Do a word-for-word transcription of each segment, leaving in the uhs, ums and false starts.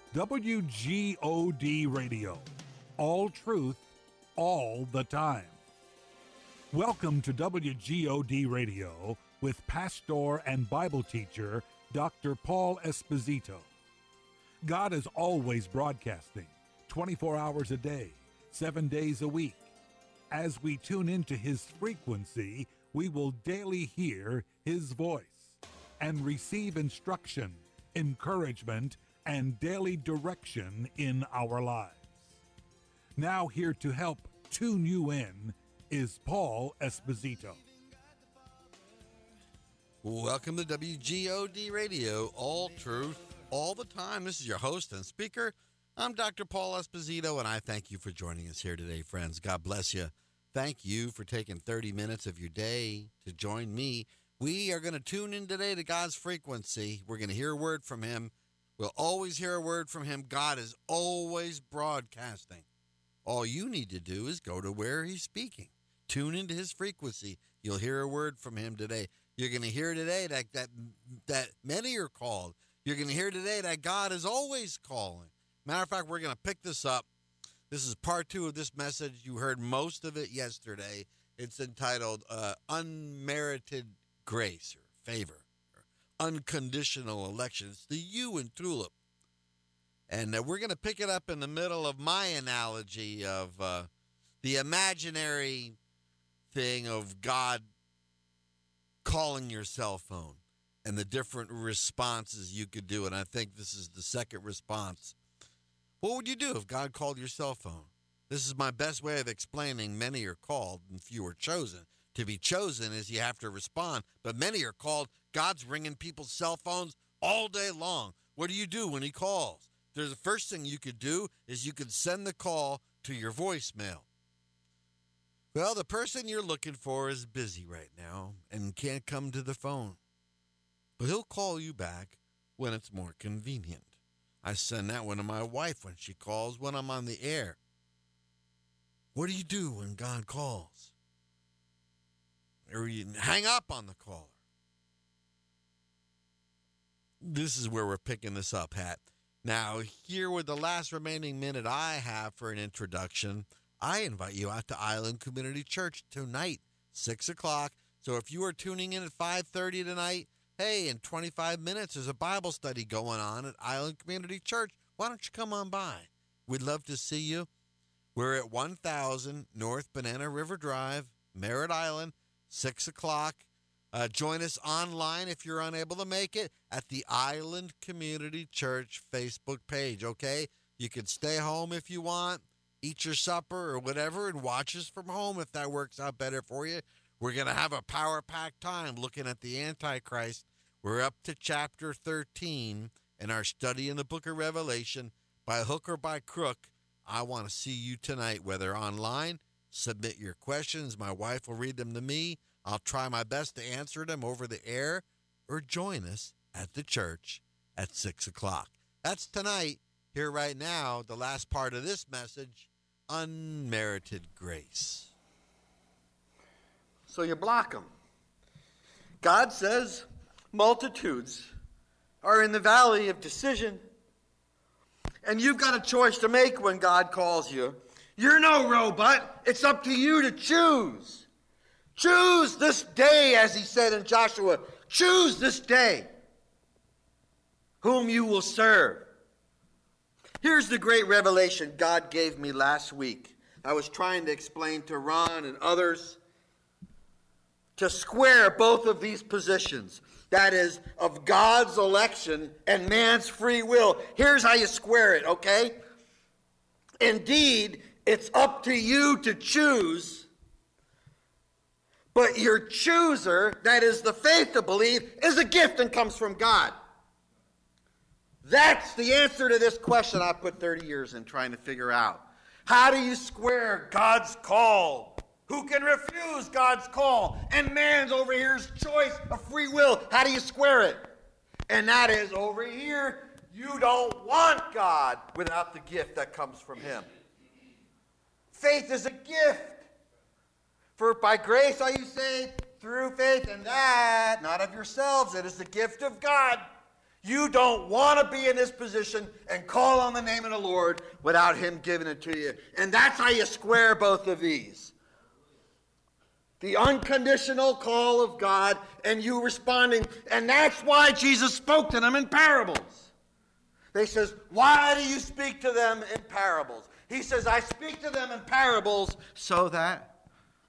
W G O D Radio. All truth, all the time. Welcome to W G O D Radio with pastor and Bible teacher Doctor Paul Esposito. God is always broadcasting, twenty-four hours a day, seven days a week. As we tune into His frequency, we will daily hear His voice and receive instruction, encouragement, and daily direction in our lives. Now here to help tune you in is Paul Esposito. Welcome to W G O D Radio, all truth, all the time. This is your host and speaker. I'm Doctor Paul Esposito, and I thank you for joining us here today, friends. God bless you. Thank you for taking thirty minutes of your day to join me. We are going to tune in today to God's frequency. We're going to hear a word from Him. We'll always hear a word from Him. God is always broadcasting. All you need to do is go to where He's speaking. Tune into His frequency. You'll hear a word from Him today. You're going to hear today that, that, that many are called. You're going to hear today that God is always calling. Matter of fact, we're going to pick this up. This is part two of this message. You heard most of it yesterday. It's entitled uh, Unmerited Grace or Favor. Unconditional election. It's the U in TULIP. And uh, we're going to pick it up in the middle of my analogy of uh, the imaginary thing of God calling your cell phone and the different responses you could do. And I think this is the second response. What would you do if God called your cell phone? This is my best way of explaining many are called and few are chosen. To be chosen is you have to respond, but many are called. God's ringing people's cell phones all day long. What do you do when He calls? There's the first thing you could do is you could send the call to your voicemail. Well, the person you're looking for is busy right now and can't come to the phone, but he'll call you back when it's more convenient. I send that one to my wife when she calls when I'm on the air. What do you do when God calls? Or you hang up on the caller. This is where we're picking this up, Hat. Now, here with the last remaining minute I have for an introduction, I invite you out to Island Community Church tonight, six o'clock. So if you are tuning in at five thirty tonight, hey, in twenty-five minutes, there's a Bible study going on at Island Community Church. Why don't you come on by? We'd love to see you. We're at one thousand North Banana River Drive, Merritt Island, six o'clock. Uh, join us online if you're unable to make it at the Island Community Church Facebook page, okay? You can stay home if you want, eat your supper or whatever, and watch us from home if that works out better for you. We're going to have a power-packed time looking at the Antichrist. We're up to chapter thirteen in our study in the book of Revelation. By hook or by crook, I want to see you tonight, whether online. Submit your questions. My wife will read them to me. I'll try my best to answer them over the air, or join us at the church at six o'clock. That's tonight. Here right now, the last part of this message, unmerited grace. So you block them. God says multitudes are in the valley of decision, and you've got a choice to make when God calls you. You're no robot. It's up to you to choose. Choose this day, as He said in Joshua. Choose this day whom you will serve. Here's the great revelation God gave me last week. I was trying to explain to Ron and others to square both of these positions. That is, of God's election and man's free will. Here's how you square it, okay? Indeed, it's up to you to choose. But your chooser, that is the faith to believe, is a gift and comes from God. That's the answer to this question I put thirty years in trying to figure out. How do you square God's call? Who can refuse God's call? And man's over here's choice of free will. How do you square it? And that is over here, you don't want God without the gift that comes from Him. Faith is a gift. For by grace are you saved through faith, and that, not of yourselves, it is the gift of God. You don't want to be in this position and call on the name of the Lord without him giving it to you. And that's how you square both of these. The unconditional call of God and you responding. And that's why Jesus spoke to them in parables. They says, why do you speak to them in parables? He says, I speak to them in parables so that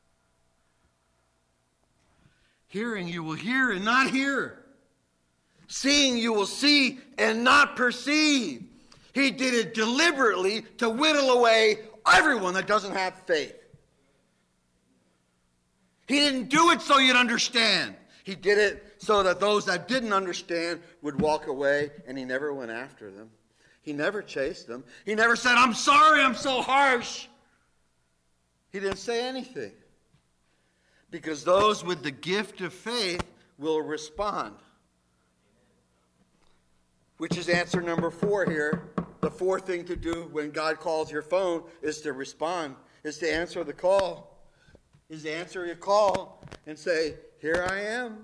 hearing you will hear and not hear. Seeing you will see and not perceive. He did it deliberately to whittle away everyone that doesn't have faith. He didn't do it so you'd understand. He did it so that those that didn't understand would walk away, and he never went after them. He never chased them. He never said, I'm sorry, I'm so harsh. He didn't say anything. Because those with the gift of faith will respond. Which is answer number four here. The fourth thing to do when God calls your phone is to respond, is to answer the call. Is to answer your call and say, here I am.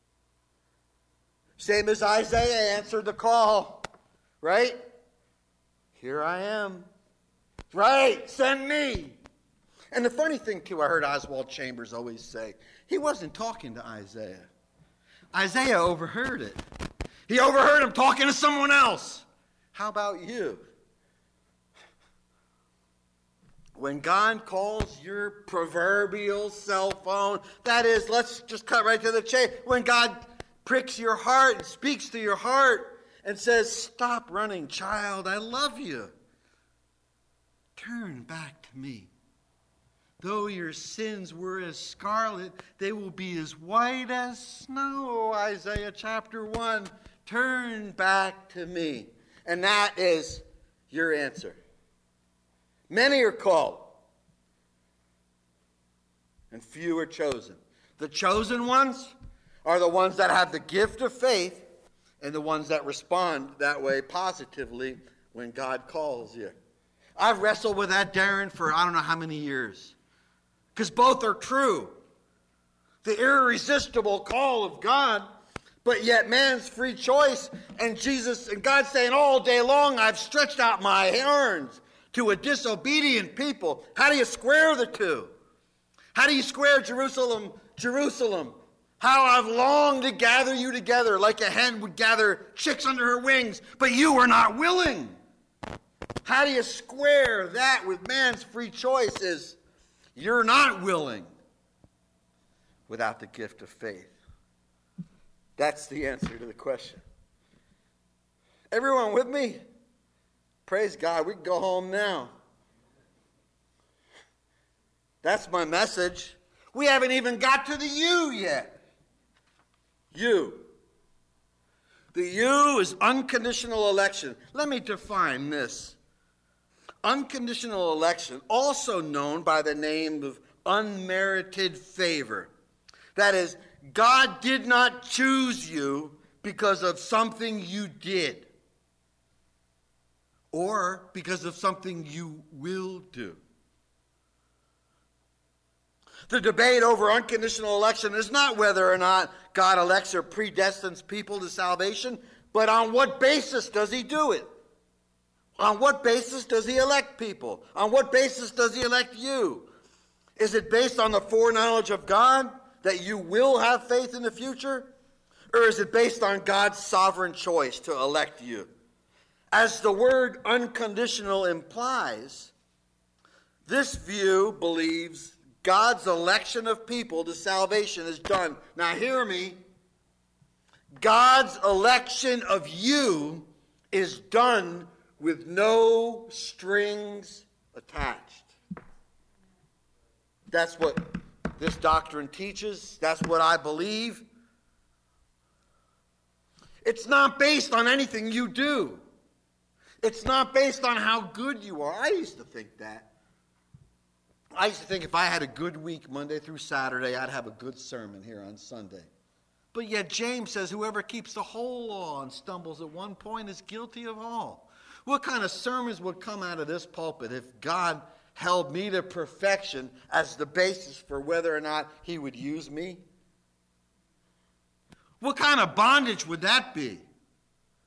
Same as Isaiah answered the call. Right? Here I am. Right, send me. And the funny thing, too, I heard Oswald Chambers always say, he wasn't talking to Isaiah. Isaiah overheard it. He overheard him talking to someone else. How about you? When God calls your proverbial cell phone, that is, let's just cut right to the chase. When God pricks your heart and speaks to your heart and says, stop running, child, I love you. Turn back to me. Though your sins were as scarlet, they will be as white as snow. Isaiah chapter one. Turn back to me. And that is your answer. Many are called, and few are chosen. The chosen ones are the ones that have the gift of faith and the ones that respond that way positively when God calls you. I've wrestled with that, Darren, for I don't know how many years. Because both are true. The irresistible call of God, but yet man's free choice. And Jesus and God saying all day long, I've stretched out my hands to a disobedient people. How do you square the two? How do you square Jerusalem, Jerusalem? How I've longed to gather you together like a hen would gather chicks under her wings, but you were not willing. How do you square that with man's free choice is you're not willing without the gift of faith. That's the answer to the question. Everyone with me? Praise God, we can go home now. That's my message. We haven't even got to the you yet. You. The you is unconditional election. Let me define this. Unconditional election, also known by the name of unmerited favor. That is, God did not choose you because of something you did or because of something you will do. The debate over unconditional election is not whether or not God elects or predestines people to salvation, but on what basis does he do it? On what basis does he elect people? On what basis does he elect you? Is it based on the foreknowledge of God that you will have faith in the future? Or is it based on God's sovereign choice to elect you? As the word unconditional implies, this view believes God's election of people to salvation is done. Now hear me. God's election of you is done with no strings attached. That's what this doctrine teaches. That's what I believe. It's not based on anything you do. It's not based on how good you are. I used to think that. I used to think if I had a good week Monday through Saturday, I'd have a good sermon here on Sunday. But yet James says whoever keeps the whole law and stumbles at one point is guilty of all. What kind of sermons would come out of this pulpit if God held me to perfection as the basis for whether or not he would use me? What kind of bondage would that be?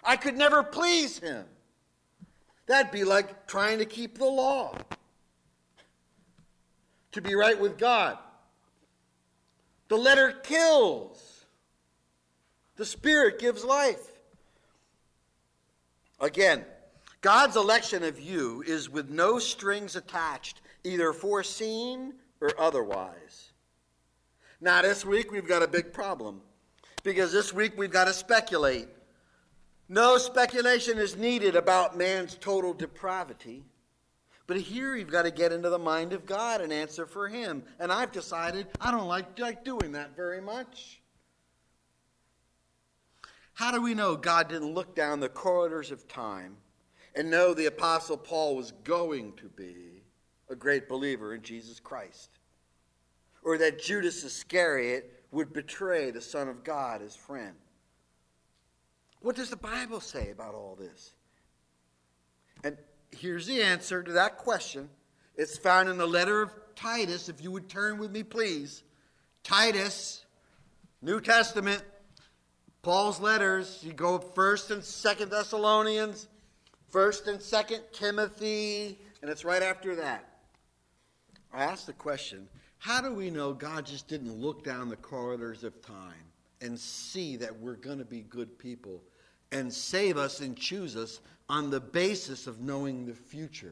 I could never please him. That'd be like trying to keep the law. To be right with God. The letter kills. The Spirit gives life. Again, God's election of you is with no strings attached, either foreseen or otherwise. Now, this week we've got a big problem, because this week we've got to speculate. No speculation is needed about man's total depravity. But here you've got to get into the mind of God and answer for him. And I've decided I don't like, like doing that very much. How do we know God didn't look down the corridors of time and know the Apostle Paul was going to be a great believer in Jesus Christ? Or that Judas Iscariot would betray the Son of God, his friend? What does the Bible say about all this? And here's the answer to that question. It's found in the letter of Titus. If you would turn with me, please. Titus, New Testament, Paul's letters. You go First and Second Thessalonians, First and Second Timothy, and it's right after that. I asked the question, how do we know God just didn't look down the corridors of time and see that we're going to be good people and save us and choose us on the basis of knowing the future?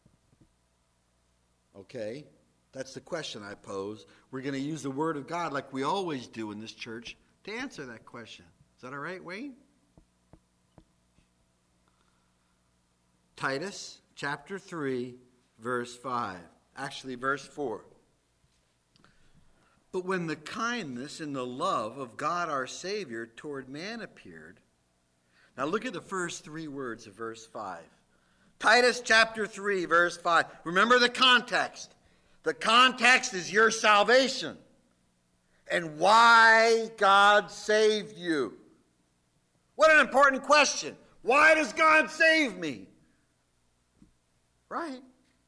Okay? That's the question I pose. We're going to use the Word of God like we always do in this church to answer that question. Is that all right, Wayne? Titus chapter three, verse five. Actually, verse four. But when the kindness and the love of God our Savior toward man appeared. Now look at the first three words of verse five. Titus chapter three, verse five. Remember the context. The context is your salvation and why God saved you. What an important question. Why does God save me? Right.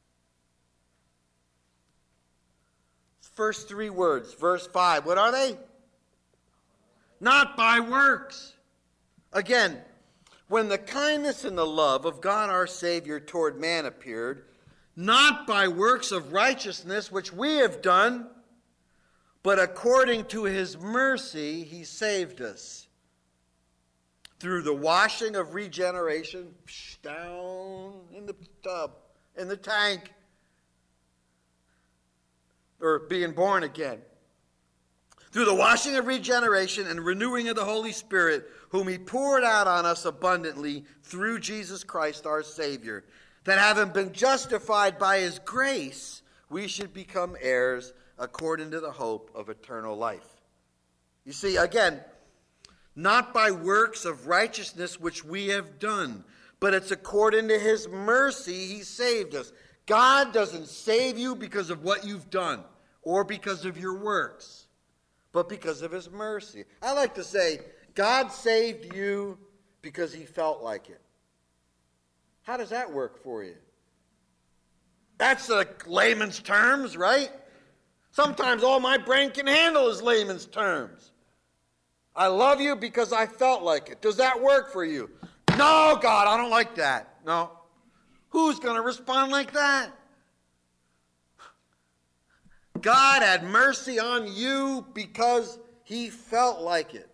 First three words, verse five. What are they? Not by works. Again, when the kindness and the love of God our Savior toward man appeared, not by works of righteousness which we have done, but according to his mercy he saved us. Through the washing of regeneration, down in the tub, in the tank, or being born again. Through the washing of regeneration and renewing of the Holy Spirit, whom he poured out on us abundantly through Jesus Christ our Savior, that having been justified by his grace, we should become heirs according to the hope of eternal life. You see, again, not by works of righteousness which we have done, but it's according to his mercy he saved us. God doesn't save you because of what you've done or because of your works, but because of his mercy. I like to say, God saved you because he felt like it. How does that work for you? That's the layman's terms, right? Sometimes all my brain can handle is layman's terms. I love you because I felt like it. Does that work for you? No, God, I don't like that. No. Who's going to respond like that? God had mercy on you because he felt like it.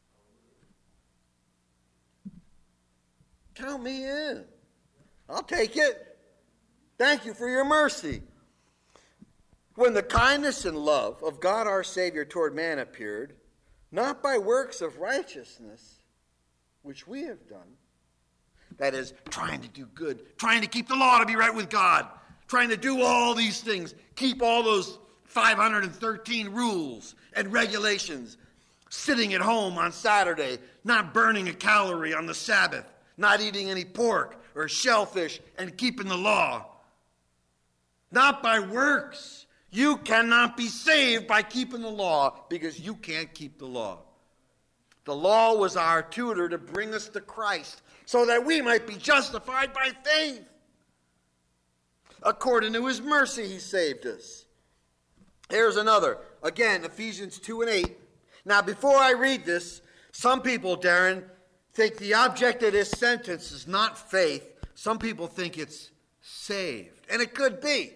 Count me in. I'll take it. Thank you for your mercy. When the kindness and love of God our Savior toward man appeared, not by works of righteousness, which we have done, that is, trying to do good, trying to keep the law to be right with God, trying to do all these things, keep all those five hundred thirteen rules and regulations, sitting at home on Saturday, not burning a calorie on the Sabbath, not eating any pork or shellfish, and keeping the law. Not by works. You cannot be saved by keeping the law because you can't keep the law. The law was our tutor to bring us to Christ so that we might be justified by faith. According to his mercy, he saved us. Here's another. Again, Ephesians two and eight. Now, before I read this, some people, Darren, think the object of this sentence is not faith. Some people think it's saved. And it could be.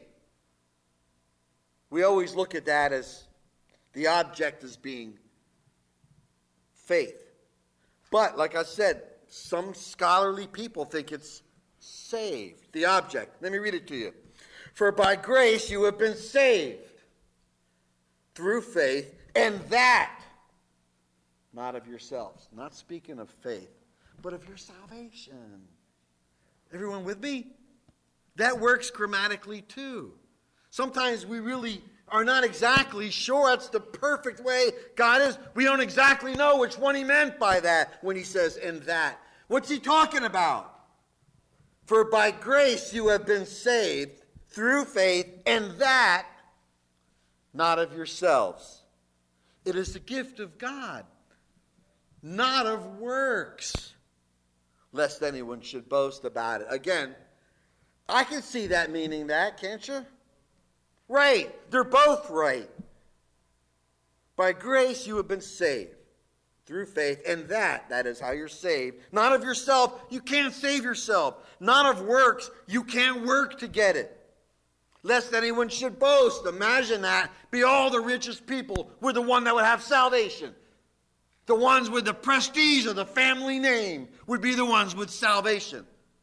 We always look at that as the object as being faith. But, like I said, some scholarly people think it's saved, the object. Let me read it to you. For by grace you have been saved through faith, and that, not of yourselves. Not speaking of faith, but of your salvation. Everyone with me? That works grammatically too. Sometimes we really are not exactly sure that's the perfect way God is. We don't exactly know which one he meant by that when he says, and that. What's he talking about? For by grace you have been saved through faith, and that not of yourselves. It is the gift of God, not of works, lest anyone should boast about it. Again, I can see that meaning that, can't you? Right. They're both right. By grace you have been saved through faith, and that, that is how you're saved. Not of yourself, you can't save yourself. Not of works, you can't work to get it. Lest anyone should boast. Imagine that. Be all the richest people were the one that would have salvation. The ones with the prestige of the family name would be the ones with salvation.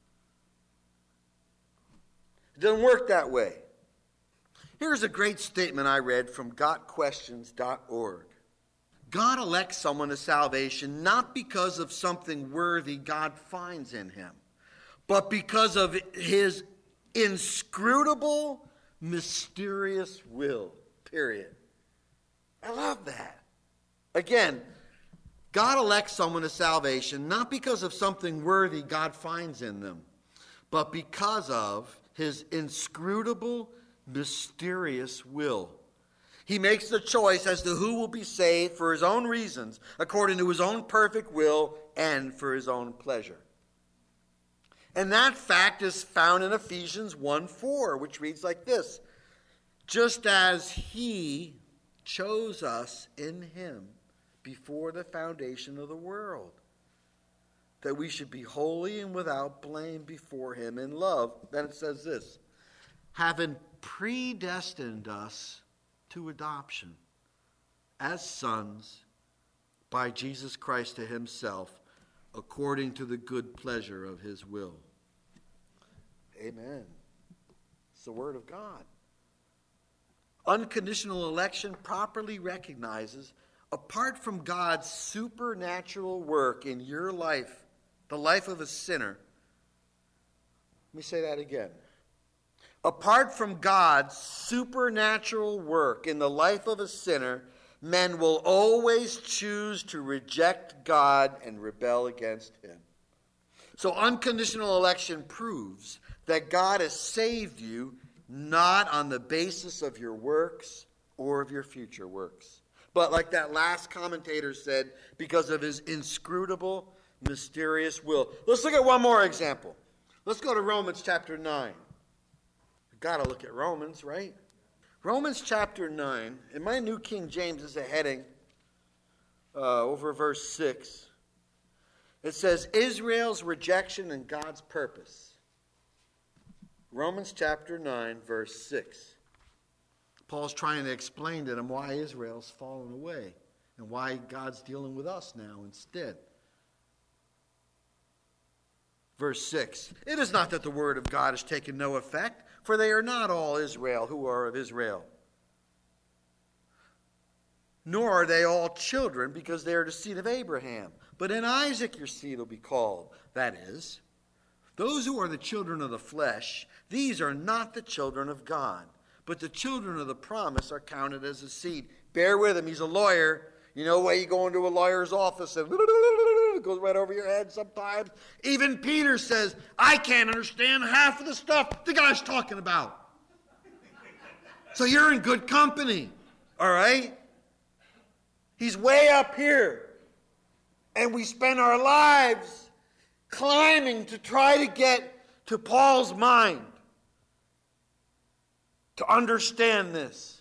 It doesn't work that way. Here's a great statement I read from got questions dot org. God elects someone to salvation not because of something worthy God finds in him, but because of his inscrutable, mysterious will. Period. I love that. Again, God elects someone to salvation not because of something worthy God finds in them, but because of his inscrutable, mysterious will. He makes the choice as to who will be saved for his own reasons, according to his own perfect will and for his own pleasure. And that fact is found in Ephesians one four, which reads like this: just as he chose us in him before the foundation of the world, that we should be holy and without blame before him in love. Then it says this: having predestined us to adoption as sons by Jesus Christ to himself, according to the good pleasure of his will. Amen. It's the word of God. Unconditional election properly recognizes, apart from God's supernatural work in your life, the life of a sinner. Let me say that again. Apart from God's supernatural work in the life of a sinner, men will always choose to reject God and rebel against him. So unconditional election proves that God has saved you not on the basis of your works or of your future works, but like that last commentator said, because of his inscrutable, mysterious will. Let's look at one more example. Let's go to Romans chapter nine. Got to look at Romans, right? Romans chapter nine. In my New King James is a heading uh, over verse six. It says, Israel's rejection and God's purpose. Romans chapter nine, verse six. Paul's trying to explain to them why Israel's fallen away and why God's dealing with us now instead. Verse six. It is not that the word of God has taken no effect, for they are not all Israel who are of Israel. Nor are they all children, because they are the seed of Abraham. But in Isaac your seed will be called. That is, those who are the children of the flesh, these are not the children of God. But the children of the promise are counted as a seed. Bear with him, he's a lawyer. You know why you go into a lawyer's office and it goes right over your head sometimes. Even Peter says, I can't understand half of the stuff the guy's talking about. So you're in good company, all right? He's way up here. And we spend our lives climbing to try to get to Paul's mind, to understand this.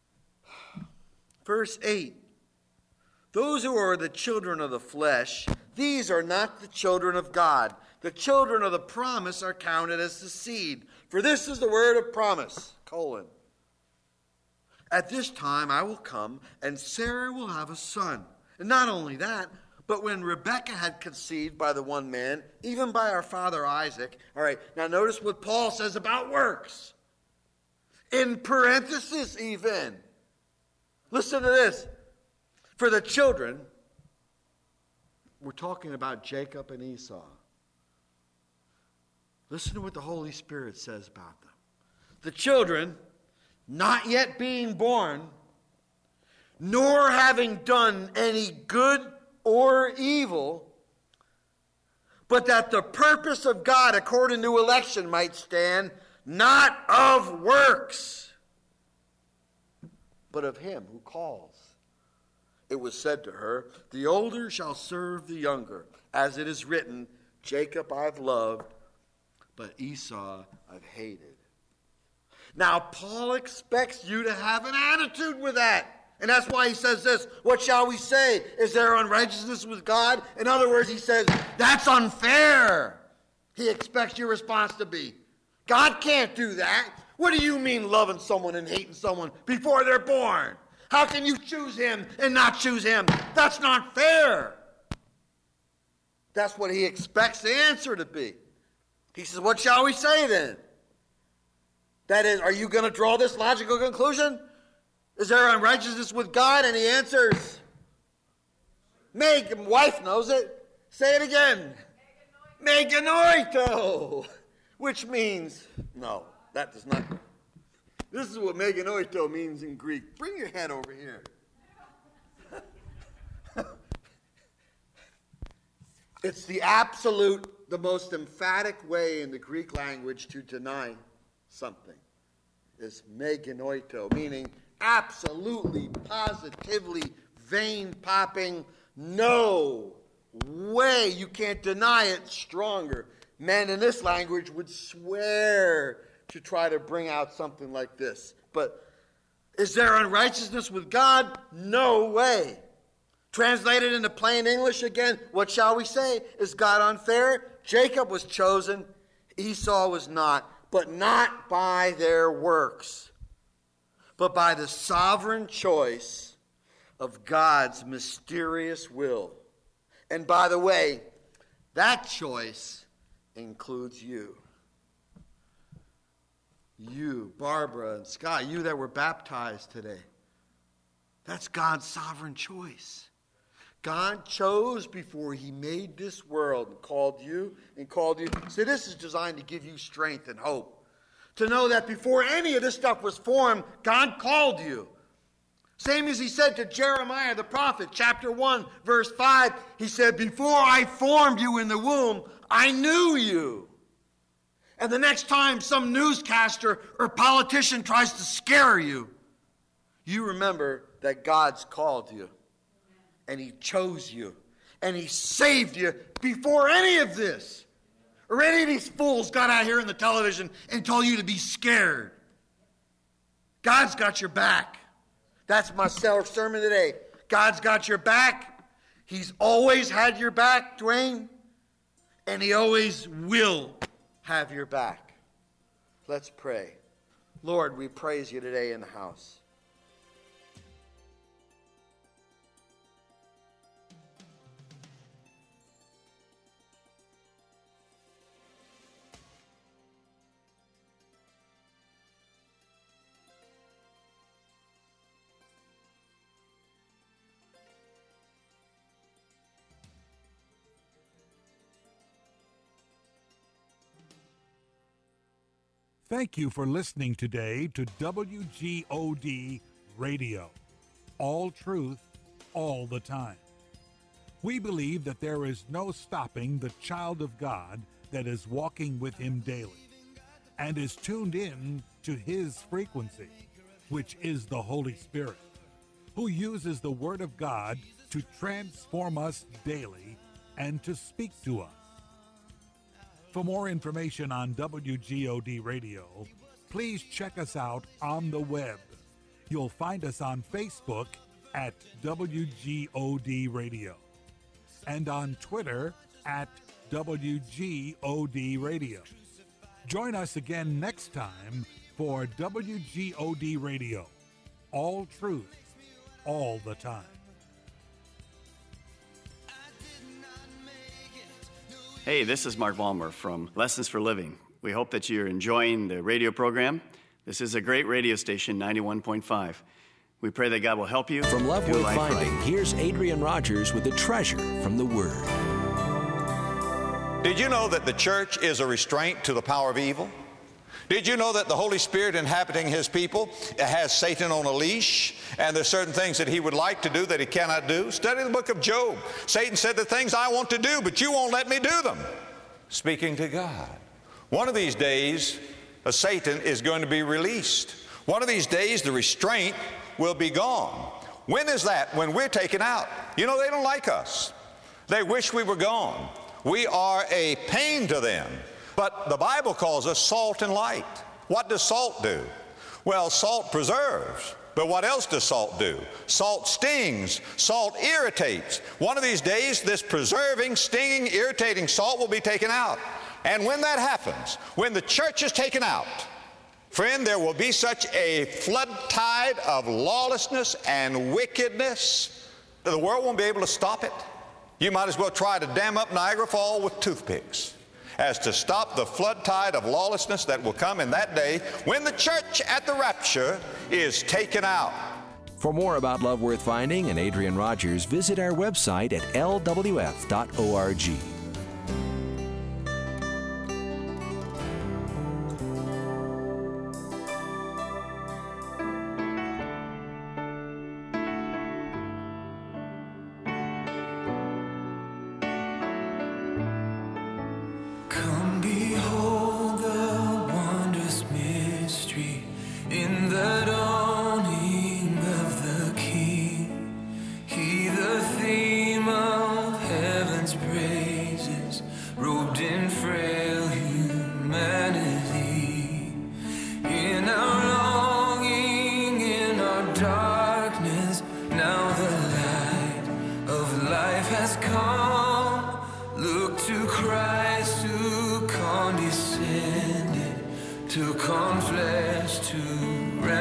Verse eight. Those who are the children of the flesh, These are not the children of God. The children of the promise are counted as the seed. For this is the word of promise, colon. At this time I will come, and Sarah will have a son. And not only that, but when Rebekah had conceived by the one man, even by our father Isaac. All right, now notice what Paul says about works. In parenthesis even. Listen to this. For the children, we're talking about Jacob and Esau. Listen to what the Holy Spirit says about them. The children, not yet being born, nor having done any good or evil, but that the purpose of God according to election might stand, not of works, but of him who calls. It was said to her, the older shall serve the younger, as it is written, Jacob I've loved, but Esau I've hated. Now Paul expects you to have an attitude with that. And that's why he says this, what shall we say? Is there unrighteousness with God? In other words, he says, that's unfair. He expects your response to be, God can't do that. What do you mean loving someone and hating someone before they're born? How can you choose him and not choose him? That's not fair. That's what he expects the answer to be. He says, what shall we say then? That is, are you going to draw this logical conclusion? Is there unrighteousness with God? And he answers, Meg, wife knows it. Say it again. Meganoito. Which means, no, that does not. This is what meganoito means in Greek. Bring your head over here. It's the absolute, the most emphatic way in the Greek language to deny something. Is meganoito, meaning absolutely, positively, vein-popping, no way, you can't deny it, stronger. Men in this language would swear to try to bring out something like this. But is there unrighteousness with God? No way. Translated into plain English again, what shall we say? Is God unfair? Jacob was chosen, Esau was not, but not by their works, but by the sovereign choice of God's mysterious will. And by the way, that choice includes you. You, Barbara and Scott, you that were baptized today. That's God's sovereign choice. God chose before he made this world and called you and called you. See, this is designed to give you strength and hope. To know that before any of this stuff was formed, God called you. Same as he said to Jeremiah the prophet, chapter one, verse five. He said, before I formed you in the womb, I knew you. And the next time some newscaster or politician tries to scare you, you remember that God's called you. And he chose you. And he saved you before any of this. Or any of these fools got out here in the television and told you to be scared. God's got your back. That's my sermon today. God's got your back. He's always had your back, Dwayne. And he always will have your back. Let's pray. Lord, we praise you today in the house. Thank you for listening today to W G O D Radio. All truth, all the time. We believe that there is no stopping the child of God that is walking with him daily and is tuned in to his frequency, which is the Holy Spirit, who uses the Word of God to transform us daily and to speak to us. For more information on W G O D Radio, please check us out on the web. You'll find us on Facebook at W G O D Radio. and on Twitter at W G O D Radio. Join us again next time for W G O D Radio. All truth, all the time. Hey, this is Mark Balmer from Lessons for Living. We hope that you're enjoying the radio program. This is a great radio station, ninety-one point five. We pray that God will help you. From Love do Worth life Finding, right. Here's Adrian Rogers with a treasure from the Word. Did you know that the church is a restraint to the power of evil? Did you know that the Holy Spirit inhabiting His people has Satan on a leash, and there's certain things that he would like to do that he cannot do? Study the book of Job. Satan said, the things I want to do, but you won't let me do them. Speaking to God. One of these days, a Satan is going to be released. One of these days, the restraint will be gone. When is that? When we're taken out. You know, they don't like us. They wish we were gone. We are a pain to them. But the Bible calls us salt and light. What does salt do? Well, salt preserves. But what else does salt do? Salt stings. Salt irritates. One of these days, this preserving, stinging, irritating salt will be taken out. And when that happens, when the church is taken out, friend, there will be such a flood tide of lawlessness and wickedness that the world won't be able to stop it. You might as well try to dam up Niagara Falls with toothpicks as to stop the flood tide of lawlessness that will come in that day when the church at the rapture is taken out. For more about Love Worth Finding and Adrian Rogers, visit our website at L W F dot org. Took on flesh to